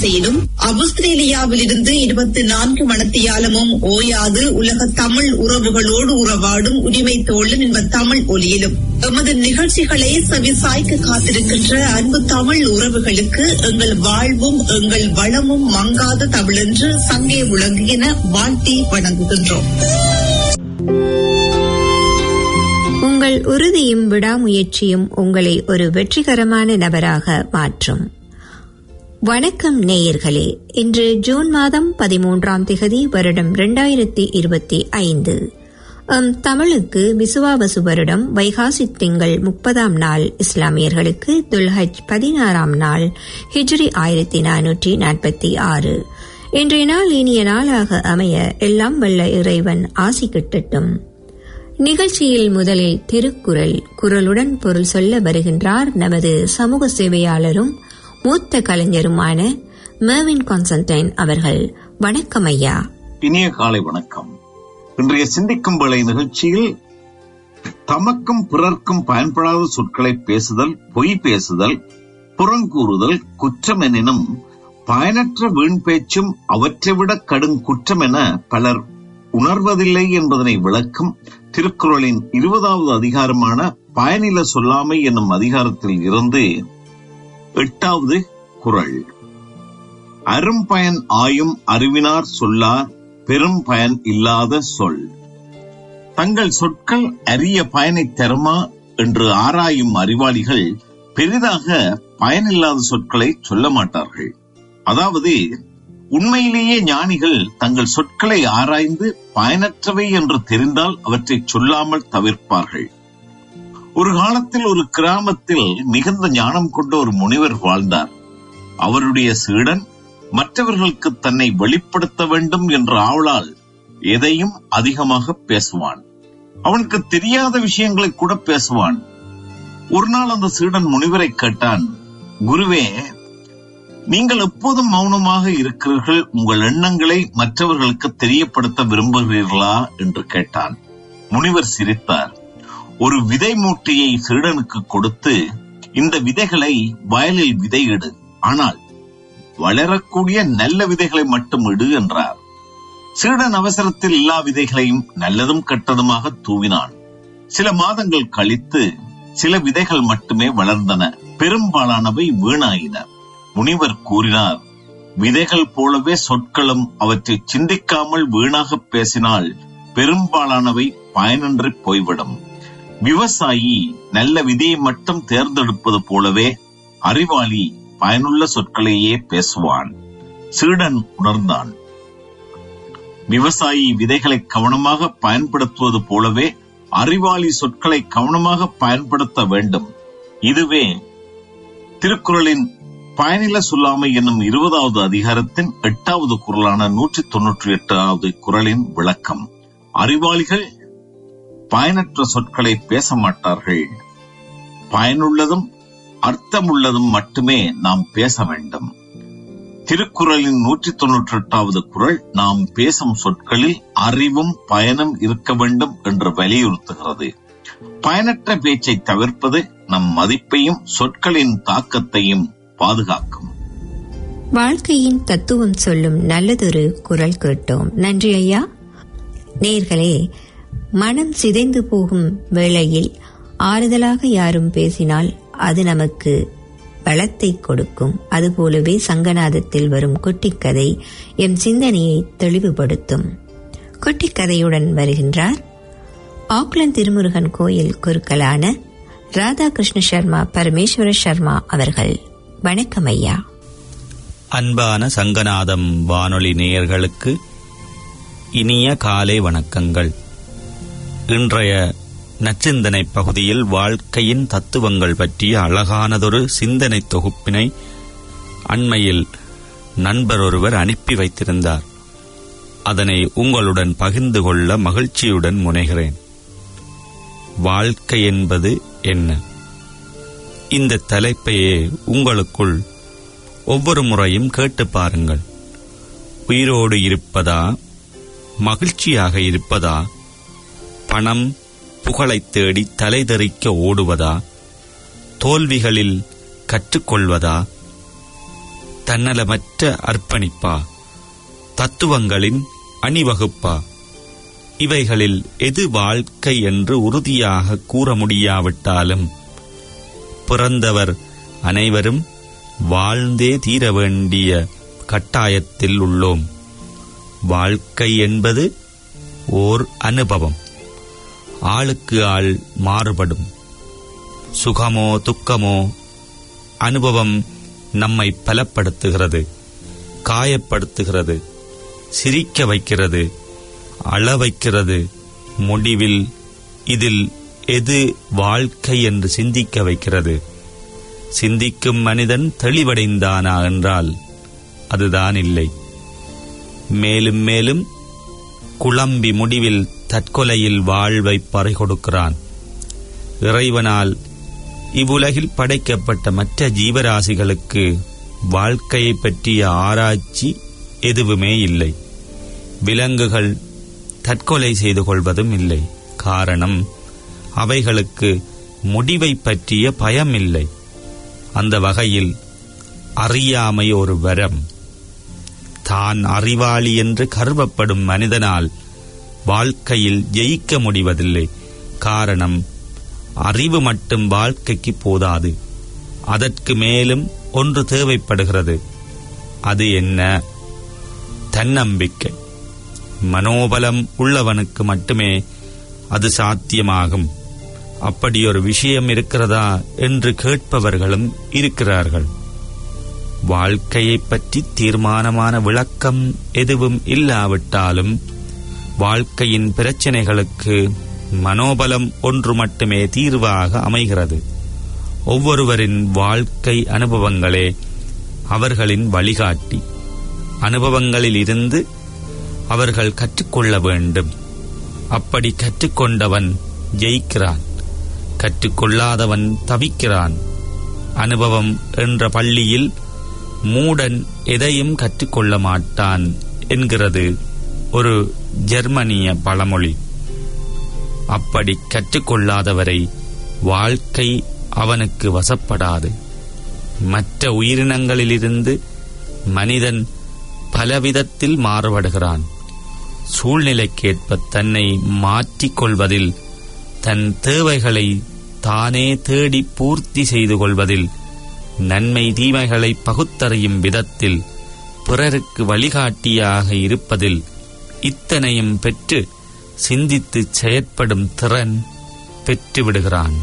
அலைவரிசையிலும் ஆஸ்திரேலியாவிலிருந்து 24 மணித்தியாலமும் ஓயாது உலக தமிழ் உறவுகளோடு உறவாடும் உரிமை தோழன் என்ப தமிழ் ஒலியிலும் எமது நிகழ்ச்சிகளை செவிசாய்க்க காத்திருக்கின்ற அன்பு தமிழ் உறவுகளுக்கு எங்கள் வாழ்வும் எங்கள் வளமும் மங்காத தமிழென்று சங்கே விளங்குகின வாழ்த்தி வணங்குகின்றோம். உங்கள் உறுதியும் விடாமுயற்சியும் உங்களை ஒரு வெற்றிகரமான நபராக மாற்றும். வணக்கம் நேயர்களே, இன்று ஜூன் மாதம் 13ஆம் திகதி வருடம் 2025. தமிழுக்கு விசுவாவசு வருடம் வைகாசி திங்கள் 30ஆம் நாள், இஸ்லாமியர்களுக்கு துல்ஹஜ் 16ஆம் நாள், ஹிஜ்ரி 1446. இன்றைய நாள் இனிய நாளாக அமைய எல்லாம் வல்ல இறைவன் ஆசி கிட்டட்டும். நிகழ்ச்சியில் முதலில் திருக்குறள், குறளுடன் பொருள் சொல்ல வருகின்றார் நமது சமூக சேவையாளரும் மூத்த கலைஞருமான மெர்வின் கான்ஸ்டன்டைன் அவர்கள். வணக்கம் ஐயா. இனிய காலை வணக்கம். இன்றைய சிந்திக்கும் வேளை நிகழ்ச்சியில் தமக்கும் பிறர்க்கும் பயன்படாத சொற்களை பேசுதல், பொய் பேசுதல், புறங்கூறுதல் குற்றம் எனினும் பயனற்ற வீண் பேச்சும் அவற்றை விட கடும் குற்றம் என பலர் உணர்வதில்லை என்பதனை விளக்கும் திருக்குறளின் 20வது அதிகாரமான பயனில சொல்லாமை என்னும் அதிகாரத்தில் இருந்து 8வது குறள். அரும்பயன் ஆயும் அறிவினார் சொல்லார் பெரும் பயன் இல்லாத சொல். தங்கள் சொற்கள் அரிய பயனை தருமா என்று ஆராயும் அறிவாளிகள் பெரிதாக பயனில்லாத சொற்களை சொல்ல மாட்டார்கள். அதாவது உண்மையிலேயே ஞானிகள் தங்கள் சொற்களை ஆராய்ந்து பயனற்றவை என்று தெரிந்தால் அவற்றை சொல்லாமல் தவிர்ப்பார்கள். ஒரு காலத்தில் ஒரு கிராமத்தில் மிகுந்த ஞானம் கொண்ட ஒரு முனிவர் வாழ்ந்தார். அவருடைய சீடன் மற்றவர்களுக்கு தன்னை வெளிப்படுத்த வேண்டும் என்ற ஆவலால் எதையும் அதிகமாக பேசுவான். அவனுக்கு தெரியாத விஷயங்களை கூட பேசுவான். ஒரு நாள் அந்த சீடன் முனிவரை கேட்டான், குருவே, நீங்கள் எப்போதும் மௌனமாக இருக்கிறீர்கள், உங்கள் எண்ணங்களை மற்றவர்களுக்கு தெரியப்படுத்த விரும்புகிறீர்களா என்று கேட்டான். முனிவர் சிரித்தார். ஒரு விதை மூட்டையை சீடனுக்கு கொடுத்து, இந்த விதைகளை வயலில் விதையிடு, ஆனால் வளரக்கூடிய நல்ல விதைகளை மட்டும் இடு என்றார். சீடன் அவசரத்தில் எல்லா விதைகளையும் நல்லதும் கெட்டதுமாக தூவினான். சில மாதங்கள் கழித்து சில விதைகள் மட்டுமே வளர்ந்தன, பெரும்பாலானவை வீணாயின. முனிவர் கூறினார், விதைகள் போலவே சொற்களும் அவற்றை சிந்திக்காமல் வீணாக பேசினால் பெரும்பாலானவை பயனின்றி போய்விடும். விவசாயி நல்ல விதையை மட்டும் தேர்ந்தெடுப்பது போலவே அறிவாளி பயனுள்ள சொற்களையே பேசுவான். சீடன் உணர்ந்தான். விவசாயி விதைகளை கவனமாக பயன்படுத்துவது போலவே அறிவாளி சொற்களை கவனமாக பயன்படுத்த வேண்டும். இதுவே திருக்குறளின் பயனில சொல்லாமை என்னும் 20வது அதிகாரத்தின் 8வது குறளான 198வது குறளின் விளக்கம். அறிவாளிகள் பயனற்ற சொற்களை பேச மாட்டார்கள். பயனுள்ளதும் அர்த்தமுள்ளதும் மட்டுமே நாம் பேச வேண்டும். திருக்குறளின் 198வது குறள் நாம் பேசும் சொற்களில் அறிவும் பயனும் இருக்க வேண்டும் என்று வலியுறுத்துகிறது. பயனற்ற பேச்சை தவிர்ப்பது நம் மதிப்பையும் சொற்களின் தாக்கத்தையும் பாதுகாக்கும். வாழ்க்கையின் தத்துவம் சொல்லும் நல்லதொரு குறள் கேட்டோம். நன்றி ஐயா. நேயர்களே, மனம் சிதைந்து போகும் வேளையில் ஆறுதலாக யாரும் பேசினால் அது நமக்கு பலத்தை கொடுக்கும். அதுபோலவே சங்கநாதத்தில் வரும் குட்டிக்கதை எம் சிந்தனையை தெளிவுபடுத்தும். குட்டிக்கதையுடன் வருகின்றார் ஆக்லண்ட் திருமுருகன் கோயில் குருக்களான ராதாகிருஷ்ண சர்மா பரமேஸ்வர சர்மா அவர்கள். வணக்கம் ஐயா. அன்பான சங்கநாதம் வானொலி நேயர்களுக்கு இனிய காலை வணக்கங்கள். இன்றைய நச்சிந்தனை பகுதியில் வாழ்க்கையின் தத்துவங்கள் பற்றிய அழகானதொரு சிந்தனை தொகுப்பினை அண்மையில் நண்பர் ஒருவர் அனுப்பி வைத்திருந்தார். அதனை உங்களுடன் பகிர்ந்து கொள்ள மகிழ்ச்சியுடன் முனைகிறேன். வாழ்க்கை என்பது என்ன? இந்த தலைப்பையே உங்களுக்குள் ஒவ்வொரு முறையும் கேட்டு பாருங்கள். உயிரோடு இருப்பதா, மகிழ்ச்சியாக இருப்பதா, பணம் புகழைத் தேடி தலைதெறிக்க ஓடுவதா, தோல்விகளில் கற்றுக்கொள்வதா, தன்னலமற்ற அர்ப்பணிப்பா, தத்துவங்களின் அணிவகுப்பா? இவைகளில் எது வாழ்க்கை என்று உறுதியாக கூற முடியாவிட்டாலும் பிறந்தவர் அனைவரும் வாழ்ந்தே தீர வேண்டிய கட்டாயத்தில் உள்ளோம். வாழ்க்கை என்பது ஓர் அனுபவம். ஆளுக்கு ஆள் மாறுபடும். சுகமோ துக்கமோ அனுபவம் நம்மை பலப்படுத்துகிறது, காயப்படுத்துகிறது, சிரிக்க வைக்கிறது, அழ வைக்கிறது. முடிவில் இதில் எது வாழ்க்கை என்று சிந்திக்க வைக்கிறது. சிந்திக்கும் மனிதன் தெளிவடைந்தானா என்றால் அதுதான் இல்லை. மேலும் மேலும் குழம்பி முடிவில் தற்கொலையில் வாழ்வை பறிகொடுக்கிறான். இறைவனால் இவ்வுலகில் படைக்கப்பட்ட மற்ற ஜீவராசிகளுக்கு வாழ்க்கையை பற்றிய ஆராய்ச்சி எதுவுமே இல்லை. விலங்குகள் தற்கொலை செய்து கொள்வதும் இல்லை. காரணம், அவைகளுக்கு முடிவை பற்றிய பயம் இல்லை. அந்த வகையில் அறியாமை ஒரு வரம். தான் அறிவாளி என்று கருவப்படும் மனிதனால் வாழ்க்கையில் ஜெயிக்க முடிவதில்லை. காரணம், அறிவு மட்டும் வாழ்க்கைக்கு போதாது. அதற்கு மேலும் ஒன்று தேவைப்படுகிறது. அது என்ன? தன்னம்பிக்கை. மனோபலம் உள்ளவனுக்கு மட்டுமே அது சாத்தியமாகும். அப்படியொரு விஷயம் இருக்கிறதா என்று கேட்பவர்களும் இருக்கிறார்கள். வாழ்க்கையை பற்றி தீர்மானமான விளக்கம் எதுவும் இல்லாவிட்டாலும் வாழ்க்கையின் பிரச்சனைகளுக்கு மனோபலம் ஒன்று மட்டுமே தீர்வாக அமைகிறது. ஒவ்வொருவரின் வாழ்க்கை அனுபவங்களே அவர்களின் வழிகாட்டி. அனுபவங்களில் இருந்து அவர்கள் கற்றுக்கொள்ள வேண்டும். அப்படி கற்றுக்கொண்டவன் ஜெயிக்கிறான், கற்றுக்கொள்ளாதவன் தவிக்கிறான். அனுபவம் என்ற பள்ளியில் மூடன் எதையும் கற்றுக்கொள்ள மாட்டான் என்கிறது ஒரு ஜெர்மனிய பழமொழி. அப்படி கற்றுக்கொள்ளாதவரை வாழ்க்கை அவனுக்கு வசப்படாது. மற்ற உயிரினங்களிலிருந்து மனிதன் பலவிதத்தில் மாறுபடுகிறான். சூழ்நிலைக்கேற்ப தன்னை மாற்றிக்கொள்வதில், தன் தேவைகளை தானே தேடி பூர்த்தி செய்து கொள்வதில், நன்மை தீமைகளை பகுத்தறியும் விதத்தில், பிறருக்கு வழிகாட்டியாக இருப்பதில், இத்தனையும் பெற்று சிந்தித்து செயற்படும் திறன் பெற்றுவிடுகிறான்.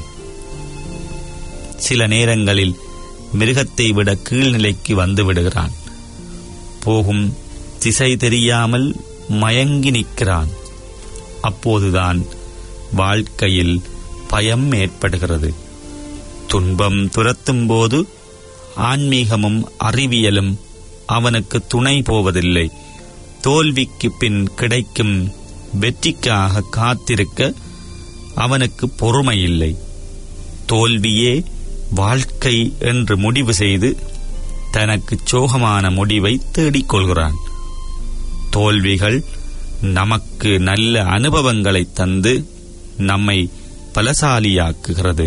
சில நேரங்களில் மிருகத்தை விட கீழ்நிலைக்கு வந்து விடுகிறான். போகும் திசை தெரியாமல் மயங்கி நிற்கிறான். அப்போதுதான் வாழ்க்கையில் பயம் ஏற்படுகிறது. துன்பம் துரத்தும் போது ஆன்மீகமும் அறிவியலும் அவனுக்கு துணை போவதில்லை. தோல்விக்கு பின் கிடைக்கும் வெற்றிக்காக காத்திருக்க அவனுக்கு பொறுமையில்லை. தோல்வியே வாழ்க்கை என்று முடிவு செய்து தனக்கு சோகமான முடிவை தேடிக்கொள்கிறான். தோல்விகள் நமக்கு நல்ல அனுபவங்களை தந்து நம்மை பலசாலியாக்குகிறது.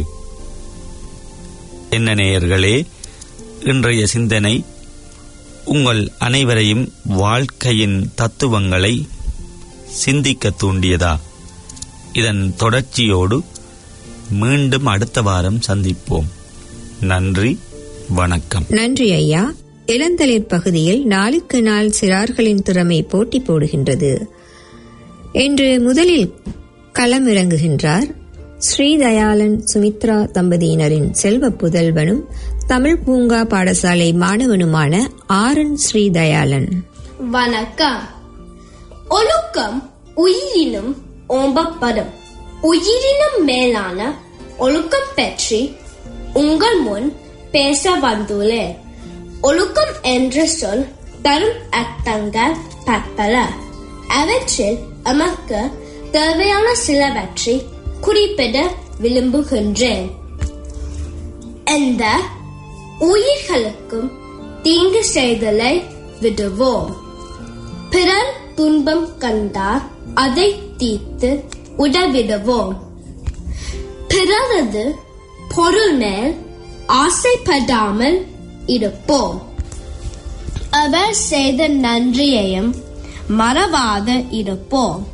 என்ன நேயர்களே, இன்றைய சிந்தனை உங்கள் அனைவரையும் வாழ்க்கையின் தத்துவங்களை சிந்திக்க தூண்டியதா? இதன் தொடர்ச்சியோடு மீண்டும் அடுத்த வாரம் சந்திப்போம். நன்றி, வணக்கம். நன்றி ஐயா. இளந்தளிர் பகுதியில் நாளுக்கு நாள் சிறார்களின் திறமை போட்டி போடுகின்றது என்று முதலில் களமிறங்குகின்றார் ஸ்ரீதயாளன் சுமித்ரா தம்பதியினரின் செல்வ புதல்வனும் தமிழ் பூங்கா பாடசாலை மாணவனுமான ஆரன் ஸ்ரீதயாளன். வணக்கம். ஒழுக்கம் உயிரினும் ஓம்பப்படும். உயிரினும் மேலான ஒழுக்கம் பற்றி உங்கள் முன் பேச வந்துள்ளேன். ஒழுக்கம் என்ற சொல் தரும் அர்த்தங்கள் பற்பல. அவற்றில் நமக்கு தேவையான சிலவற்றை குறிப்பிட விரும்புகின்றேன். எந்த உயிர்களுக்கும் தீங்கு செய்தலை விடுவோம். பிறர் துன்பம் கண்டால் அதை தீர்த்து உதவிடுவோம். பிறரது பொருள் மேல் ஆசைப்படாமல் இருப்போம். அவர் செய்த நன்றியையும் மறவாத இருப்போம்.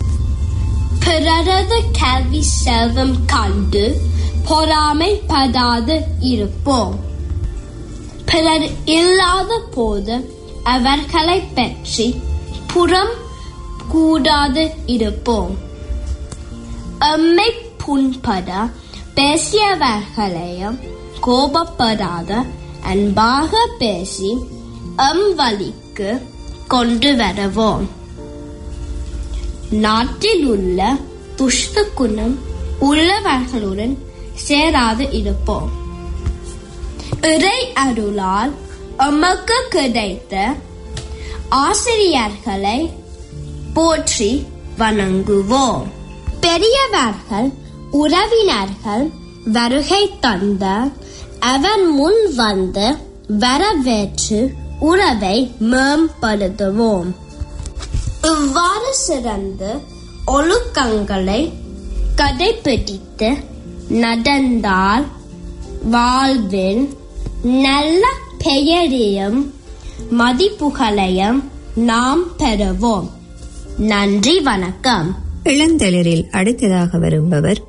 பிறரது கல்வி செல்வம் கண்டு பொறாமைப்படாது இருப்போம். பிறர் இல்லாத போது அவர்களை பற்றி புறம் கூடாது இருப்போம். எம்மை புண்பட பேசியவர்களையும் கோபப்படாத அன்பாக பேசி வழிக்கு கொண்டு வருவோம். நாட்டில் உள்ள துஷ்ட குணம் உள்ளவர்களுடன் சேராது இருப்போம். இறை அருளால் எமக்கு கிடைத்த ஆசிரியர்களை போற்றி வணங்குவோம். பெரியவர்கள் உறவினர்கள் வருகை தந்த அவர் முன் வந்து வரவேற்று உறவை மேம்படுத்துவோம். இவ்வாறு சிறந்த ஒழுக்கங்களை கடைபிடித்து நடந்தால் வாழ்வில் நல்ல பெயரையும் மதிப்புகளையும் நாம் பெறுவோம். நன்றி, வணக்கம். இளந்தளிரில் அடுத்ததாக வருபவர்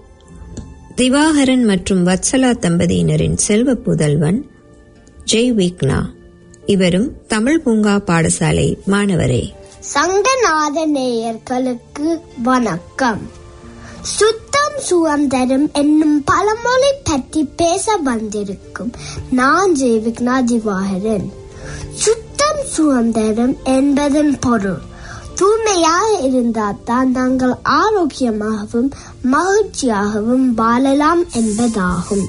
திவாகரன் மற்றும் வத்சலா தம்பதியினரின் செல்வ புதல்வன் ஜெய் விக்னா. இவரும் தமிழ் பூங்கா பாடசாலை மாணவரே. சங்கநாத நேயர்களுக்கு வணக்கம். சுத்தம் சுதந்திரம் என்னும் பழமொழி பற்றி பேச வந்திருக்கும் நான் ஜெய் விக்னா திவாகரன். சுத்தம் சுதந்திரம் என்பதன் பொருள் தூய்மையாக இருந்தால் தான் நாங்கள் ஆரோக்கியமாகவும் மகிழ்ச்சியாகவும் வாழலாம் என்பதாகும்.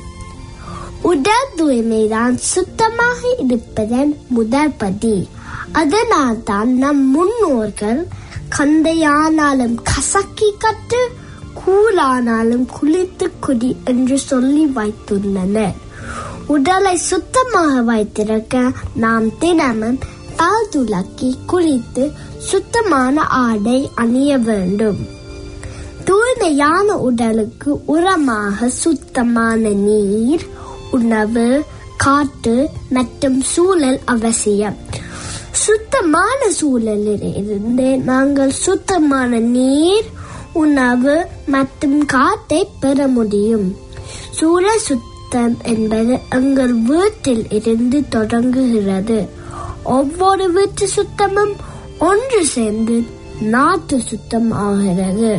உடல் தூய்மைதான் சுத்தமாக இருப்பதன் முதல் படி. அதனால் தான் நம் முன்னோர்கள் கந்தையானாலும் கசக்கி கட்டு, கூழானாலும் குளித்து குடி என்று சொல்லி வைத்துள்ளனர். உடலை சுத்தமாக வைத்திருக்க நாம் தினமும் பால் துலக்கி குளித்து சுத்தமான ஆடை அணிய வேண்டும். தூய்மையான உடலுக்கு உரமாக சுத்தமான நீர், உணவு, காற்று மற்றும் சூழல் அவசியம். சுத்தமான சூழலில் இருந்து நாங்கள் சுத்தமான நீர், உணவு மற்றும் காற்றை பெற முடியும். சூழல் சுத்தம் என்பது எங்கள் வீட்டில் இருந்து தொடங்குகிறது. ஒவ்வொரு வீட்டு சுத்தமும் ஒன்று சேர்ந்து நாட்டு சுத்தம் ஆகிறது.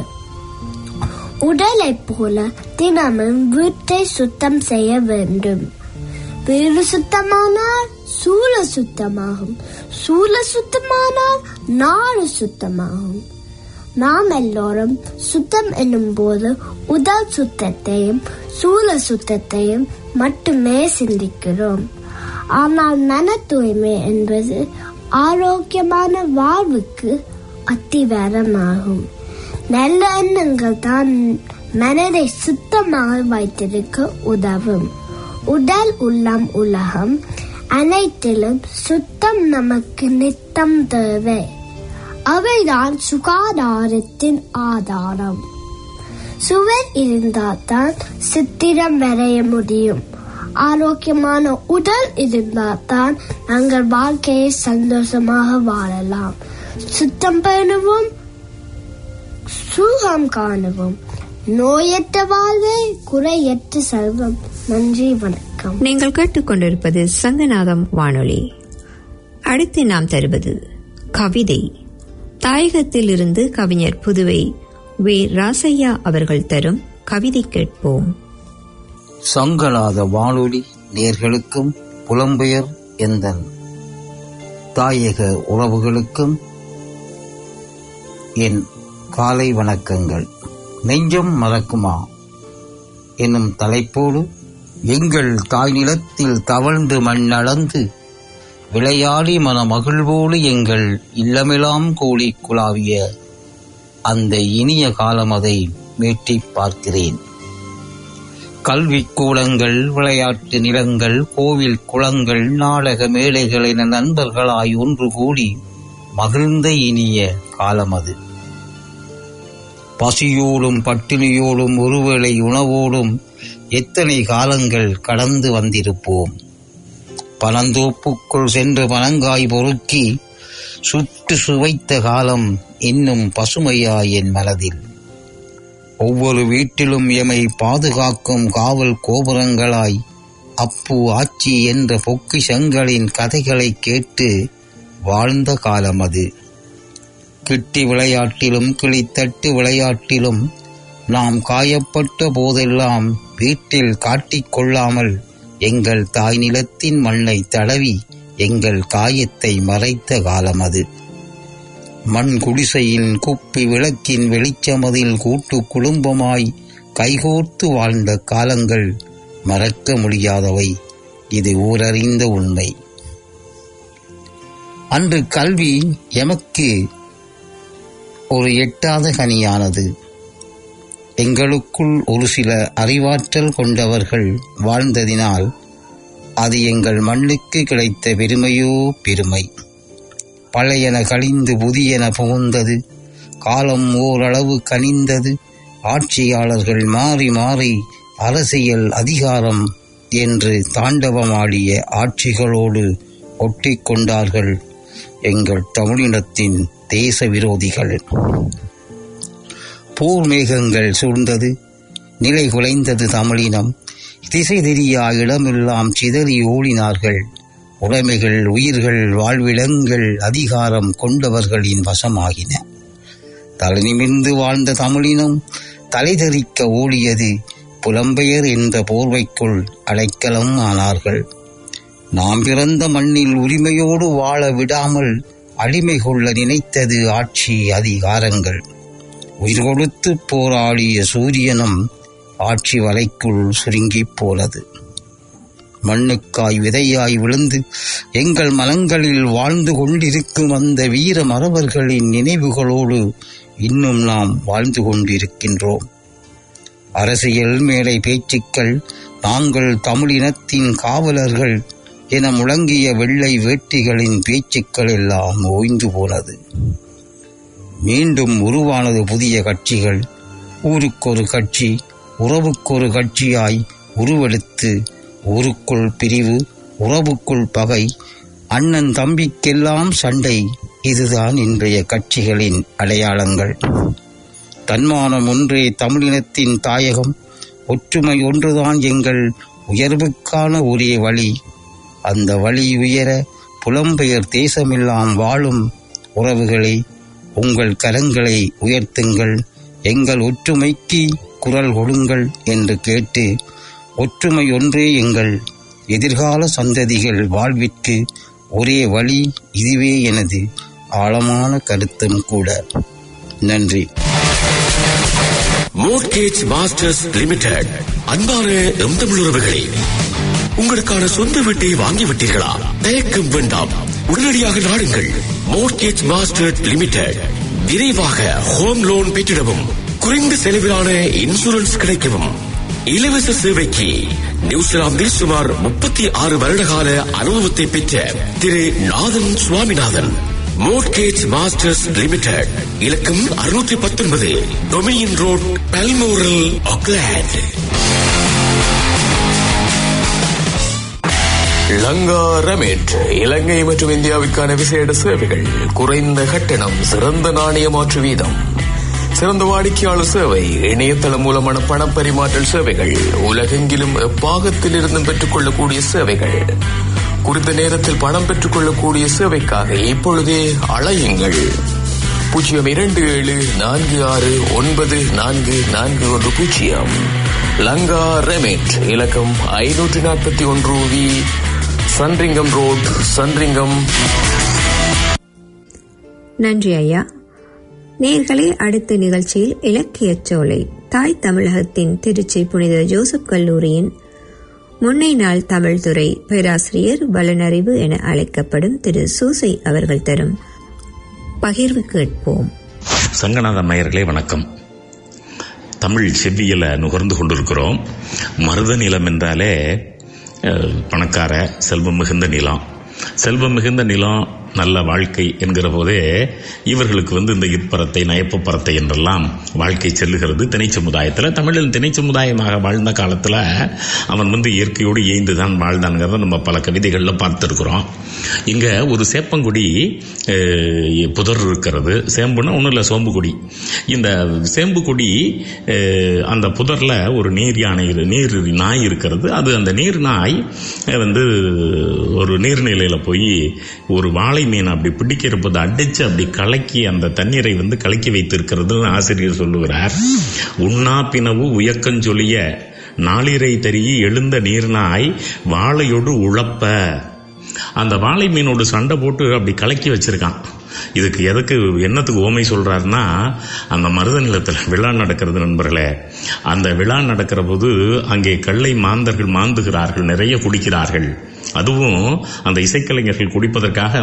உடலை போல தினமும் வீட்டை சுத்தம் செய்ய வேண்டும். வீடு சுத்தமானால் சூழல் சுத்தமாகும், சூழல் சுத்தமானால் நாடு சுத்தமாகும். நாம் எல்லோரும் சுத்தம் என்னும் போது உடல் சுத்தத்தையும் சூழல் சுத்தத்தையும் மட்டுமே சிந்திக்கிறோம். ஆனால் மன தூய்மை என்பது ஆரோக்கியமான வாழ்வுக்கு அத்திவாரமாகும். நல்ல எண்ணங்கள் தான் மனதை சுத்தமாக வைத்திருக்க உதவும். உடல், உள்ளம், உலகம் அனைத்திலும் சுத்தம் நமக்கு நித்தம் தேவை. அவைதான் சுகாதாரத்தின் ஆதாரம். சுவர் இருந்தால் தான் சித்திரம் வரைய முடியும். ஆரோக்கியமான உடல் இருந்தால் தான் நாங்கள் வாழ்க்கையை சந்தோஷமாக வாழலாம். சுத்தம் பண்ணுவோம், சுகம் காணுவோம். நோயற்ற வாழ்வே குறையற்ற செல்வம். நன்றி, வணக்கம். நீங்கள் கேட்டுக்கொண்டிருப்பது சங்கநாதம் வானொலி. அடுத்து நாம் தருவது கவிதை. தாயகத்தில் இருந்து கவிஞர் புதுவை வே. ராசையா அவர்கள் தரும் கவிதை கேட்போம். சங்கநாத வானொலி நேர்களுக்கும் புலம்பெயர் எந்தன் தாயக உறவுகளுக்கும் என் காலை வணக்கங்கள். நெஞ்சம் மறக்குமா என்னும் தலைப்போடு எங்கள் தாய் நிலத்தில் தவழ்ந்து மண்ணளந்து விளையாடி மன மகிழ்வோடு எங்கள் இல்லமெல்லாம் கூடி குழாவிய அந்த இனிய காலம் அதை மீட்டி பார்க்கிறேன். கல்வி கூடங்கள், விளையாட்டு நிலங்கள், கோவில் குளங்கள், நாடக மேடைகள் என நண்பர்களாய் ஒன்று கூடி மகிழ்ந்த இனிய காலம் அது. பசியோடும் பட்டினியோடும் ஒருவேளை உணவோடும் எத்தனை காலங்கள் கடந்து வந்திருப்போம். பனந்தோப்புக்குள் சென்று பனங்காய் பொறுக்கி சுட்டு சுவைத்த காலம் இன்னும் பசுமையா என் மனதில். ஒவ்வொரு வீட்டிலும் எமை பாதுகாக்கும் காவல் கோபுரங்களாய் அப்பு ஆச்சி என்ற பொக்கிஷங்களின் கதைகளை கேட்டு வாழ்ந்த காலம் அது. கிட்டி விளையாட்டிலும் கிளித்தட்டு விளையாட்டிலும் நாம் காயப்பட்ட போதெல்லாம் வீட்டில் காட்டிக்கொள்ளாமல் எங்கள் தாய் நிலத்தின் மண்ணை தடவி எங்கள் காயத்தை மறைத்த காலம் அது. மண் குடிசையின் குப்பி விளக்கின் வெளிச்சமதில் கூட்டு குடும்பமாய் கைகோர்த்து வாழ்ந்த காலங்கள் மறக்க முடியாதவை. இது ஊரறிந்த உண்மை. அன்று கல்வி எமக்கு ஒரு எட்டாத கனியானது. எங்களுக்குள் ஒரு சில அறிவாற்றல் கொண்டவர்கள் வாழ்ந்ததினால் அது எங்கள் மண்ணுக்கு கிடைத்த பெருமையோ பெருமை. பழையன கழிந்து புதியன புகுந்தது. காலம் ஓரளவு கனிந்தது. ஆட்சியாளர்கள் மாறி மாறி அரசியல் அதிகாரம் என்று தாண்டவமாடிய ஆட்சிகளோடு ஒட்டிக்கொண்டார்கள் எங்கள் தமிழினத்தின் தேச விரோதிகள். போர் மேகங்கள் சூழ்ந்தது. நிலை குலைந்தது தமிழினம். திசை தெரியா இடமெல்லாம் சிதறி ஓடினார்கள். உடைமைகள், உயிர்கள், வாழ்விடங்கள் அதிகாரம் கொண்டவர்களின் வசமாகின. தலை நிமிர்ந்து வாழ்ந்த தமிழினம் தலைதெறிக்க ஓடியது. புலம்பெயர் என்ற போர்வைக்குள் அடைக்கலம் ஆனார்கள். நாம் பிறந்த மண்ணில் உரிமையோடு வாழ விடாமல் அடிமை கொள்ள நினைத்தது ஆட்சி அதிகாரங்கள். உயிர் கொடுத்து போராடிய சூரியனும் ஆட்சி வலைக்குள் சுருங்கிப் போனது. மண்ணுக்காய் விதையாய் விழுந்து எங்கள் மனங்களில் வாழ்ந்து கொண்டிருக்கும் அந்த வீர மறவர்களின் நினைவுகளோடு இன்னும் நாம் வாழ்ந்து கொண்டிருக்கின்றோம். அரசியல் மேடை பேச்சுக்கள் நாங்கள் தமிழினத்தின் காவலர்கள் என முழங்கிய வெள்ளை வேட்டிகளின் பேச்சுக்கள் எல்லாம் ஓய்ந்து போனது. மீண்டும் உருவானது புதிய கட்சிகள். ஊருக்கொரு கட்சி, உறவுக்கொரு கட்சியாய் உருவெடுத்து ஊருக்குள் பிரிவு, உறவுக்குள் பகை, அண்ணன் தம்பிக்கெல்லாம் சண்டை. இதுதான் இன்றைய கட்சிகளின் அடையாளங்கள். தன்மானம் ஒன்றே தமிழினத்தின் தாயகம். ஒற்றுமை ஒன்றுதான் எங்கள் உயர்வுக்கான ஒரே வழி. அந்த வழி உயர புலம்பெயர் தேசமெல்லாம் வாழும் உறவுகளை உங்கள் கரங்களை உயர்த்துங்கள், எங்கள் ஒற்றுமைக்கு குரல் கொடுங்கள் என்று கேட்டு, ஒற்றுமை ஒன்றே எங்கள் எதிர்கால சந்ததிகள் வாழ்விற்கு ஒரே வழி, இதுவே எனது ஆழமான கருத்தும் கூட. நன்றி. Mortgage Masters Limited. அன்பான எம் தமிழுறவுகளே, உங்களுக்கான சொந்த வீட்டை வாங்கிவிட்டீர்களா? தயக்கம் வேண்டாம், உடனடியாக நாடுங்கள். Mortgage Masters Limited. விரைவாக ஹோம் லோன் பெற்றிடவும், குறைந்த செலவிலான இன்சூரன்ஸ் கிடைக்கவும். இலவச சேவைக்கு நியூசிலாந்தில் சுமார் 36 வருடகால அனுபவத்தை பெற்ற திரு Nathan Swaminathan. Mortgage Masters Limited. இலக்கம் 619 Dominion Road, Balmoral, Auckland. Lanka Remit. Ilangai மற்றும் இந்தியாவுக்கான விசேட சேவைகள், குறைந்த கட்டணம், சிறந்த நாணய மாற்று வீதம், சிறந்த வாடிக்கையாளர் சேவை, இணையதளம் மூலமான பணப்பரிமாற்றல் சேவைகள், உலகெங்கிலும் எப்பாகத்தில் இருந்தும் பெற்றுக் கொள்ளக்கூடிய சேவைகள், குறித்த நேரத்தில் பணம் பெற்றுக் கொள்ளக்கூடிய சேவைக்காக இப்பொழுதே அழையுங்கள். 02746944410. லங்கா ரெமிட். இலக்கம் 541 சன்ரிங்கம் ரோட், சன்ரிங்கம். நன்றி ஐயா. நேர்களே, அடுத்த நிகழ்ச்சியில் இலக்கியச் சோலை தாய் தமிழகத்தின் திருச்சி புனித ஜோசப் கல்லூரியின் முன்னை நாள் தமிழ் துறை பேராசிரியர் வல்லுநறிவு என அழைக்கப்படும் திரு சூசை அவர்கள் தரும் பகிர்வு கேட்போம். சங்கநாதன் நேயர்களே வணக்கம். தமிழ் செவ்வியலை நுகர்ந்து கொண்டிருக்கிறோம். மருத நிலம் என்றாலே பணக்கார செல்வம் மிகுந்த நிலம். செல்வம் மிகுந்த நிலம் நல்ல வாழ்க்கை என்கிற போதே இவர்களுக்கு இந்த இற்பரத்தை நயப்பு பரத்தை என்றெல்லாம் வாழ்க்கை செல்லுகிறது. திணை சமுதாயத்தில் தமிழில் திணை சமுதாயமாக வாழ்ந்த காலத்தில் அவன் இயற்கையோடு ஏய்ந்துதான் வாழ்ந்தான்ங்கிறத நம்ம பல கவிதைகளில் பார்த்துருக்குறோம். இங்க ஒரு சேப்பங்குடி புதர் இருக்கிறது. சேம்புன்னா ஒன்றும் இல்லை, சோம்பு கொடி. இந்த சேம்பு கொடி அந்த புதர்ல ஒரு நீர் நாய் இருக்கிறது. அது அந்த நீர் நாய் ஒரு நீர்நிலையில போய் ஒரு வாழை மீன் அப்படி பிடிக்கிற போது அடிச்சு அப்படி கலக்கி அந்த தண்ணீரை கலக்கி வைத்திருக்கிறது ஆசிரியர் சொல்லுகிறார். உண்ணா பினவு உயக்கஞ்சொலிய நாளிரை தருகி எழுந்த நீர்நாய் வாழையோடு உழப்ப. அந்த வாழை மீனோடு சண்டை போட்டு அப்படி கலக்கி வச்சிருக்கான். இதுக்கு எதுக்கு என்னத்துக்கு ஓமை சொல்றாருன்னா, அந்த மருத நிலத்தில் விழா நடக்கிறது நண்பர்களே. அந்த விழா நடக்கிற போது அங்கே கள்ளை மாந்தர்கள் மாந்துகிறார்கள், நிறைய குடிக்கிறார்கள். அதுவும் அந்த இசைக்கலைஞர்கள் குடிப்பதற்காக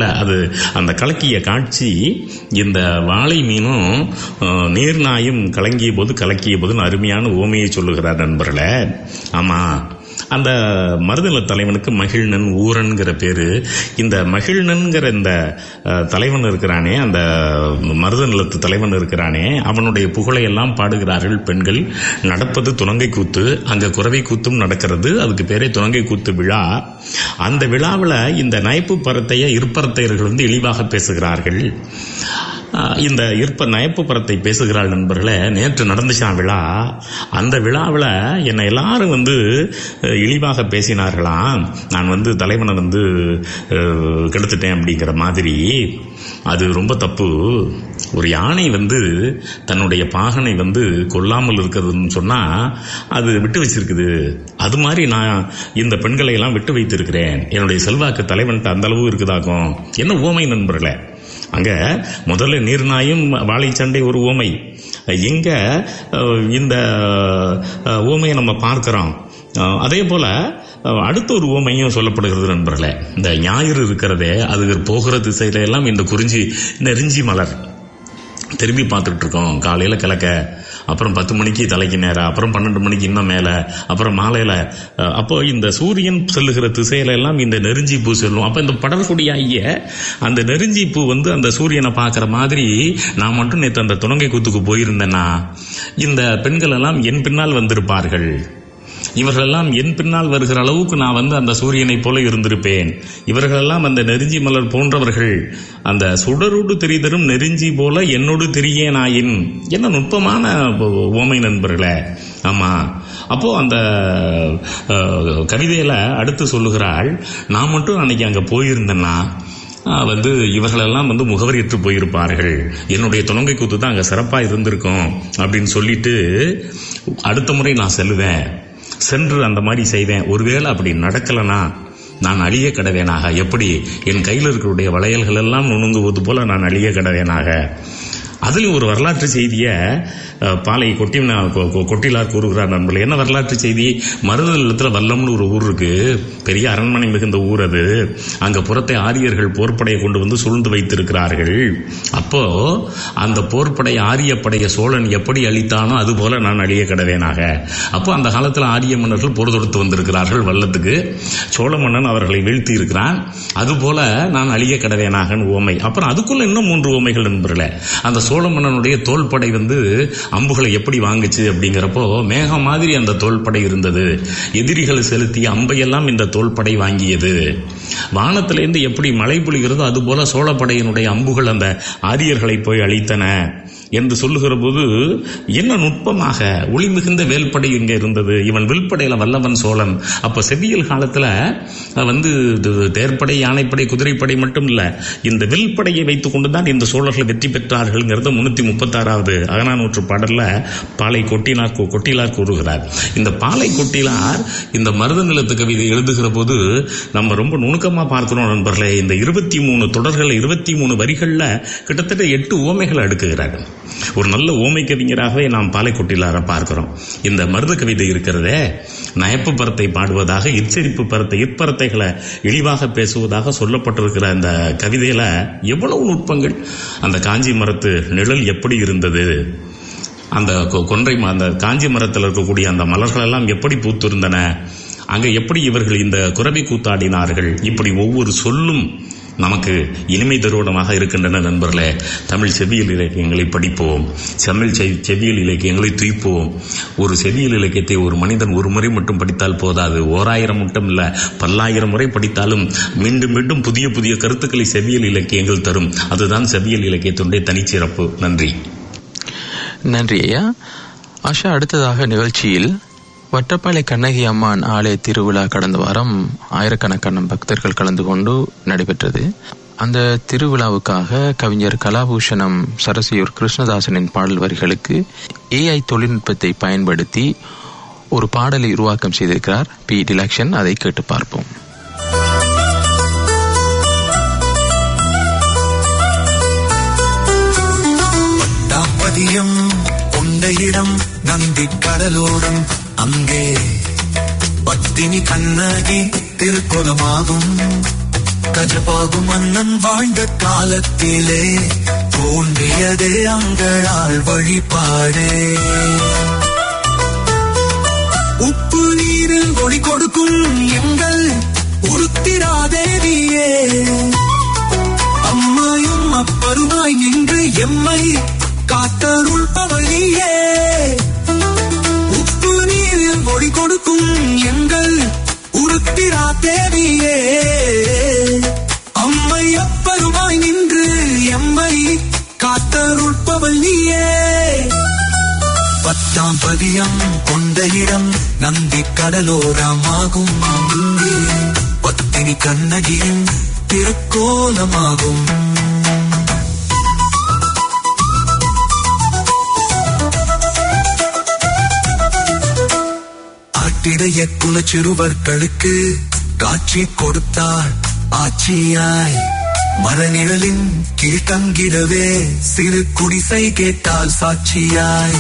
அந்த கலக்கிய காட்சி இந்த வாழை மீனும் நீர்நாயும் கலக்கிய போது அருமையான ஓமையை சொல்லுகிறார் நண்பர்களே. ஆமா, அந்த மருதநில தலைவனுக்கு மகிழ்நன் ஊரன்கிற பேரு. இந்த மகிழ்நன்கிற இந்த தலைவன் இருக்கிறானே, அந்த மருத நிலத்து தலைவன் இருக்கிறானே, அவனுடைய புகழை எல்லாம் பாடுகிறார்கள் பெண்கள். நடப்பது துணங்கை கூத்து, அங்க குறவை கூத்தும் நடக்கிறது. அதுக்கு பேரே துணங்கை கூத்து விழா. அந்த விழாவில் இந்த நயப்பு பரத்தைய இருப்பரத்தையர்கள் இழிவாக பேசுகிறார்கள். இந்த நயப்பு பரத்தை பேசுகிறாள் நண்பர்களே. நேற்று நடந்துச்சான் விழா. அந்த விழாவில் என்னை எல்லாரும் இழிவாக பேசினார்களாம். நான் தலைவனை கெடுத்துட்டேன் அப்படிங்கிற மாதிரி. அது ரொம்ப தப்பு. ஒரு யானை தன்னுடைய பாகனை கொல்லாமல் இருக்கிறதுன்னு சொன்னா அது விட்டு வச்சிருக்குது. அது மாதிரி நான் இந்த பெண்களை எல்லாம் விட்டு வைத்திருக்கிறேன். என்னுடைய செல்வாக்கு தலைவன்ட்டு அந்த அளவு இருக்குதாக்கும். என்ன ஓமை நண்பர்களே. அங்க முதல்ல நீர்நாயும் வாழை சண்டை ஒரு ஓமை. இங்க இந்த ஓமையை நம்ம பார்க்கிறோம். அதே போல அடுத்த ஒரு ஓமையும் சொல்லப்படுகிறது நண்பர்களே. இந்த ஞாயிறு இருக்கிறதே, அது போகிற திசையில எல்லாம் இந்த நெருஞ்சி மலர் திரும்பி பார்த்துட்டு இருக்கோம். காலையில கிழக்க, அப்புறம் 10 மணிக்கு தலைக்கு நேரம், அப்புறம் 12 மணிக்கு இன்னும் மேல, அப்புறம் மாலையில. அப்போ இந்த சூரியன் செல்லுகிற திசையில எல்லாம் இந்த நெருஞ்சி பூ செல்லும். அப்ப இந்த படர்கொடியாகிய அந்த நெருஞ்சி பூ அந்த சூரியனை பார்க்கிற மாதிரி நான் மட்டும் நேற்று அந்த துணங்கை கூத்துக்கு போயிருந்தேன்னா இந்த பெண்கள் எல்லாம் என் பின்னால் வந்திருப்பார்கள். இவர்களெல்லாம் என் பின்னால் வருகிற அளவுக்கு நான் அந்த சூரியனை போல இருந்திருப்பேன். இவர்களெல்லாம் அந்த நெருஞ்சி மலர் போன்றவர்கள். அந்த சுடரோடு தெரிதரும் நெருஞ்சி போல என்னோடு தெரியேனாயின். என்ன நுட்பமான ஓமை நண்பர்களே. ஆமா, அப்போ அந்த கவிதையில அடுத்து சொல்லுகிறாள், நான் மட்டும் அன்னைக்கு அங்க போயிருந்தேன்னா இவர்களெல்லாம் முகவரியற்று போயிருப்பார்கள். என்னுடைய துணங்கை கூத்து தான் அங்க சிறப்பா இருந்திருக்கும் அப்படின்னு சொல்லிட்டு அடுத்த முறை நான் செல்லுவேன், சென்று அந்த மாதிரி செய்வேன். ஒருவேளை அப்படி நடக்கலனா நான் அழிய கடவேனாக. எப்படி என் கையில் இருக்கிற வளையல்கள் எல்லாம் நுணுங்குவது போல நான் அழிய கடவேனாக. அதுல ஒரு வரலாற்று செய்திய பாலை கொட்டிலார் கூறுகிறார் நண்பர்கள். என்ன வரலாற்று செய்தி? மருத நிலத்துல வல்லம்னு ஒரு ஊர் இருக்கு. பெரிய அரண்மனை மிகுந்த ஊர் அது. அங்க புறத்தை ஆரியர்கள் போர்ப்படையை கொண்டு சூழ்ந்து வைத்திருக்கிறார்கள். அப்போ அந்த போர்ப்படை ஆரிய படைய சோழன் எப்படி அழித்தானோ அது போல நான் அழிய கடவேனாக. அப்போ அந்த காலத்துல ஆரிய மன்னர்கள் போர் தொடுத்து வந்திருக்கிறார்கள் வல்லத்துக்கு. சோழ மன்னன் அவர்களை வீழ்த்தி இருக்கிறான். அது போல நான் அழிய கடவேனாக ஓமை. அப்புறம் அதுக்குள்ள இன்னும் 3 ஓமைகள் நண்பர்களே. அந்த சோழ மன்னனுடைய தோள்படை அம்புகளை எப்படி வாங்குச்சு அப்படிங்கிறப்போ மேகம் மாதிரி அந்த தோள்படை இருந்தது. எதிரிகள் செலுத்திய அம்பையெல்லாம் இந்த தோள்படை வாங்கியது. வானத்திலிருந்து எப்படி மழை பொழிகிறதோ அதுபோல சோழப்படையினுடைய அம்புகள் அந்த ஆரியர்களை போய் அழித்தன என்று சொல்லுகிற போது என்ன நுட்பமாக ஒளி மிகுந்த வேல்படை இங்க இருந்தது. இவன் வில்படையில வல்லவன் சோழன். அப்ப செவ்வியல் காலத்துல தேர்ப்படை, யானைப்படை, குதிரைப்படை மட்டும் இல்ல, இந்த வில்படையை வைத்துக் கொண்டுதான் இந்த சோழர்கள் வெற்றி பெற்றார்கள். 336வது அகநானூற்று பாடல்ல பாலை கொட்டிலார் கூறுகிறார். இந்த பாலை கொட்டிலார் இந்த மருத நிலத்து கவிதை எழுதுகிற போது நம்ம ரொம்ப நுணுக்கமா பார்க்கிறோம் நண்பர்களே. இந்த 23 தொடர்கள் 23 வரிகள்ல கிட்டத்தட்ட 8 ஓமைகள் அடுக்குகிறார்கள். ஒரு நல்ல ஓமை கவிஞராகவே நாம் பாலை கொட்டிலாரை பார்க்கிறோம். இந்த மருத கவிதை இருக்கிறதே, நயப்பு பரத்தை பாடுவதாக, இச்சரிப்பு பரத்தை, இற்பரத்தைகளை இழிவாக பேசுவதாக சொல்லப்பட்டிருக்கிற இந்த கவிதையில எவ்வளவு நுட்பங்கள். அந்த காஞ்சி மரத்து நிழல் எப்படி இருந்தது, அந்த அந்த காஞ்சி மரத்தில் இருக்கக்கூடிய அந்த மலர்கள் எல்லாம் எப்படி பூத்திருந்தன, அங்க எப்படி இவர்கள் இந்த குறவை கூத்தாடினார்கள். இப்படி ஒவ்வொரு சொல்லும் நமக்கு இனிமை தருவனமாக இருக்கின்றன. நண்பர்களே, தமிழ் செவியல் இலக்கியங்களை படிப்போம், தமிழ் செவியல் இலக்கியங்களை தூய்ப்போம். ஒரு செவியல் இலக்கியத்தை ஒரு மனிதன் ஒரு முறை மட்டும் படித்தால் போதாது, 1000 மட்டும் இல்ல, 10,000 முறை படித்தாலும் மீண்டும் மீண்டும் புதிய புதிய கருத்துக்களை செவியல் இலக்கியங்கள் தரும். அதுதான் செவியல் இலக்கியத்தினுடைய தனிச்சிறப்பு. நன்றி. நன்றி ஐயா. ஆஷா, அடுத்ததாக நிகழ்ச்சியில் வட்டப்பாளை கண்ணகி அம்மான் ஆலய திருவிழா கடந்த வாரம் ஆயிரக்கணக்கான பக்தர்கள் கலந்து கொண்டு நடைபெற்றது. அந்த திருவிழாவுக்காக கவிஞர் கலாபூஷணம் சரசியூர் கிருஷ்ணதாசனின் பாடல் வரிகளுக்கு AI தொழில்நுட்பத்தை பயன்படுத்தி ஒரு பாடலை உருவாக்கம் செய்திருக்கிறார் பி டிலக்ஷன். அதை கேட்டு பார்ப்போம். கொண்ட இடம் நந்தி கடலோரம், அங்கே பத்தினி கண்ணகி திருக்குலமாகும். கஜபாகும் மன்னன் வாழ்ந்த காலத்திலே தோன்றியதே அங்களால் வழிபாடே. உப்பு நீரில் ஒளி கொடுக்கும் எங்கள் உருத்திராதேவியே, அம்மையும் அப்பருமாய் நின்று எம்மை காத்தருள் பவழியே. உப்பு நீரில் ஒளி கொடுக்கும் எங்கள் உருத்திரா தேவியே, அம்மை அப்பருமாய் நின்று எம்மை காத்தருள் பவழியே. 10ஆம் பதியம் கொண்ட இடம் நந்தி கடலோரமாகும், பத்தினி கண்ணகியின் திருக்கோலமாகும். இடைய குலச்சிறுவர்களுக்கு காட்சி கொடுத்தாள் ஆட்சியாய். மரநிழலின் கீழ்த்தங்கிடவே சிறு குடிசை கேட்டால் சாட்சியாய்.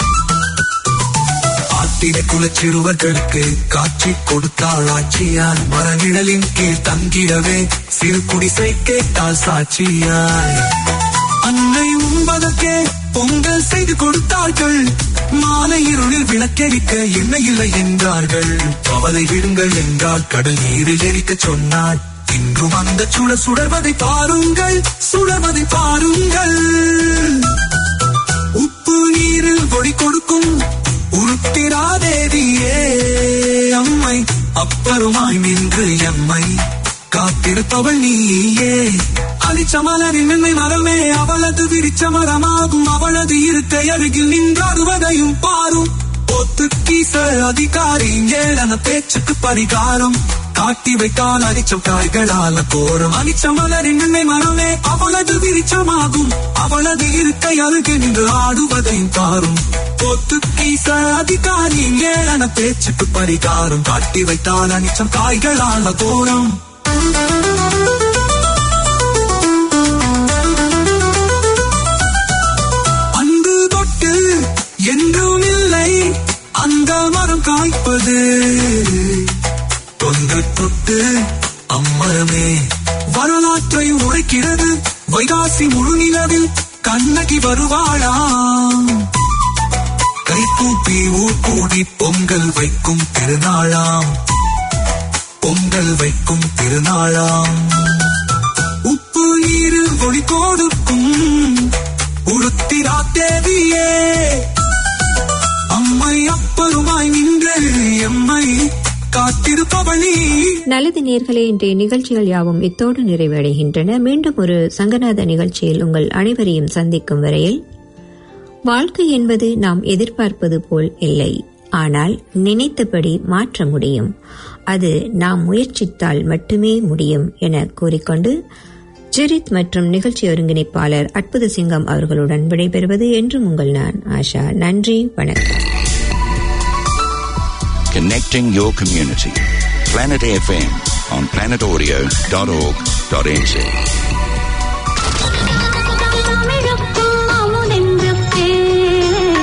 ஆட்டிட குலச்சிறுவர்களுக்கு காட்சி கொடுத்தாள் ஆட்சியாய். மரநிழலின் கீழ் தங்கிடவே சிறு குடிசை கேட்டால் சாட்சியாய். அன்னை உண்பதற்கே பொங்கல் செய்து கொடுத்தார்கள், மாலை இருளில் விளக்கெரிக்க என்ன இல்லை என்றார்கள். கவலை விடுங்கள் என்றால் கடல் நீரில் எரிக்க சொன்னாள். இன்றும் அந்த சுடர்வதை பாருங்கள், சுடர்வதை பாருங்கள். உப்பு நீரில் ஒளி கொடுக்கும் உருத்திராதேவியே, அம்மை அப்பருமாய் நின்று எம்மை காத்திருப்பவள் நீயே. அரிச்சமலரின் மென்மை மரமே அவளது விரிச்ச மரமாகும். அவளது இருக்கை அருகில் நின்றாடுவதையும் பாரும். ஒத்துக்கீச அதிகாரி ஏளன பேச்சுக்கு பரிகாரம் காட்டி வைத்தால் அரிச்சம் காய்களால கோரும். அரிச்சமலரின் மென்மை மரமே அவளது விரிச்சமாகும். அவளது இருக்கை அருகில் நின்று ஆடுவதையும் பாரும். ஒத்துக்கீச அதிகாரி ஏளன பேச்சுக்கு பரிகாரம் காட்டி வைத்தால் அரிச்சம் காய்களால கோரும். அன்று தொட்டு என்றும் இல்லை அந்த மரம் காய்ப்பது. தொன்று தொட்டு அம்மரமே வரலாற்றை உரைக்கிறது. வைகாசி முழு நிலவில் கண்ணகி வருவாளாம். கைகூப்பி ஊர் கூடி பொங்கல் வைக்கும் திருநாளாம். பொங்கல் வைக்கும் திருநாளாம். உப்பு நீரில் ஒளி கொடுக்கும் உருத்திரா தேவியே, அம்மை அப்பருமாய் நின்று எம்மை காத்திருப்பவளி. நல்லது நேயர்களே, இன்றைய நிகழ்ச்சிகள் யாவும் இத்தோடு நிறைவடைகின்றன. மீண்டும் ஒரு சங்கநாத நிகழ்ச்சியில் உங்கள் அனைவரையும் சந்திக்கும் வரையில், வாழ்க்கை என்பது நாம் எதிர்பார்ப்பது போல் இல்லை, ஆனால் நினைத்தபடி மாற்ற முடியும். அது நாம் முயற்சித்தால் மட்டுமே முடியும் என கூறிக்கொண்டு ஜெரித் மற்றும் நிகழ்ச்சி ஒருங்கிணைப்பாளர் அற்புத சிங்கம் அவர்களுடன் விடைபெறுவது என்றும் உங்கள் நான் ஆஷா. நன்றி, வணக்கம். Connecting your community. Planet FM on planetaudio.org.nz.